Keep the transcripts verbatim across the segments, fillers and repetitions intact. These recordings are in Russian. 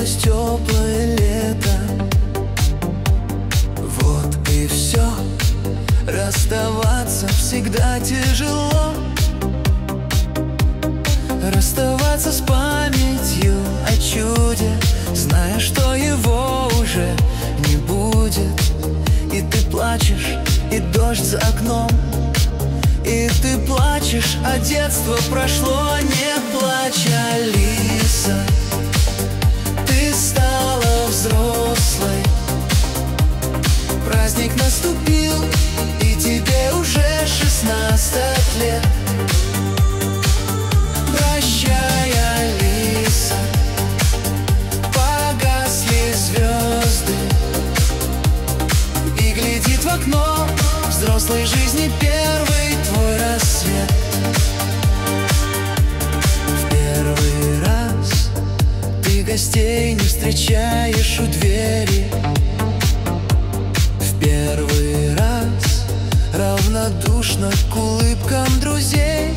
кончилось теплое лето. Вот и все. Расставаться всегда тяжело. Расставаться с памятью о чуде, зная, что его уже не будет. И ты плачешь, и дождь за окном, и ты плачешь, а детство прошло. Не плачь, Алиса, ты стала взрослой. Праздник наступил, и тебе уже шестнадцать лет. Прощай, Алиса, погасли звезды, и глядит в окно взрослой жизни первый твой рассвет. В первый раз ты гостей не встречаешь у двери. В первый раз равнодушно к улыбкам друзей.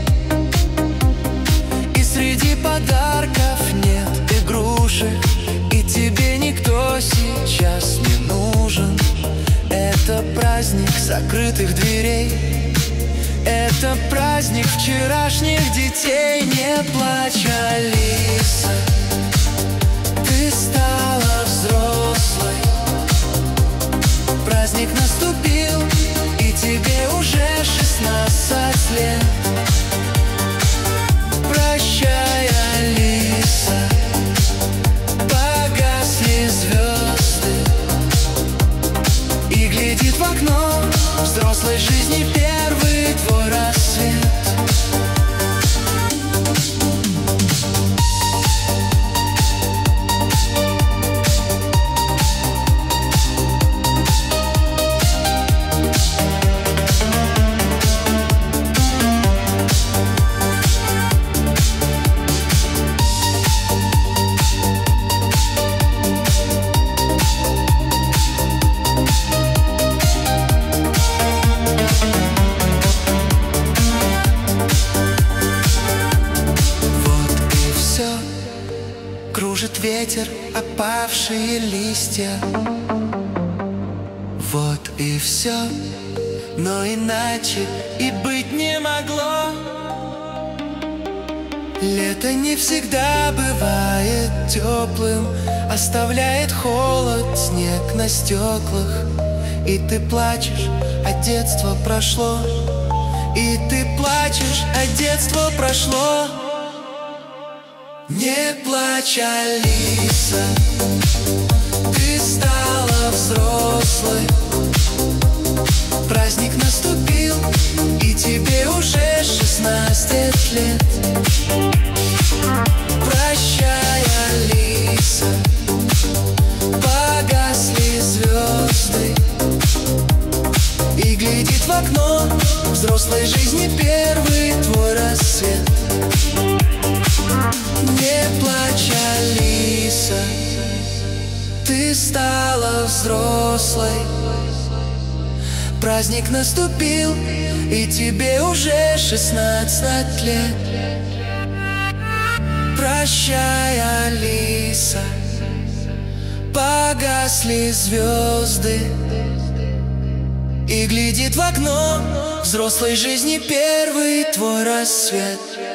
И среди подарков нет игрушек, и тебе никто сейчас не нужен. Это праздник закрытых дверей, это праздник вчерашних детей. Не плачь, Алиса, ты стала взрослой. Праздник наступил, и тебе уже шестнадцать лет. Прощай, Алиса, погасли звезды, и глядит в окно взрослой жизни первый твой рассвет. Кружит ветер опавшие листья. Вот и все, но иначе и быть не могло. Лето не всегда бывает теплым, оставляет холод, снег на стеклах. И ты плачешь, а детство прошло. И ты плачешь, а детство прошло. Не плачь, Алиса, ты стала взрослой. Праздник наступил, и тебе уже шестнадцать лет. Прощай, Алиса, погасли звезды, и глядит в окно взрослой жизни первый твой рассвет. Не плачь, Алиса, ты стала взрослой. Праздник наступил, и тебе уже шестнадцать лет. Прощай, Алиса, погасли звезды, и глядит в окно взрослой жизни первый твой рассвет.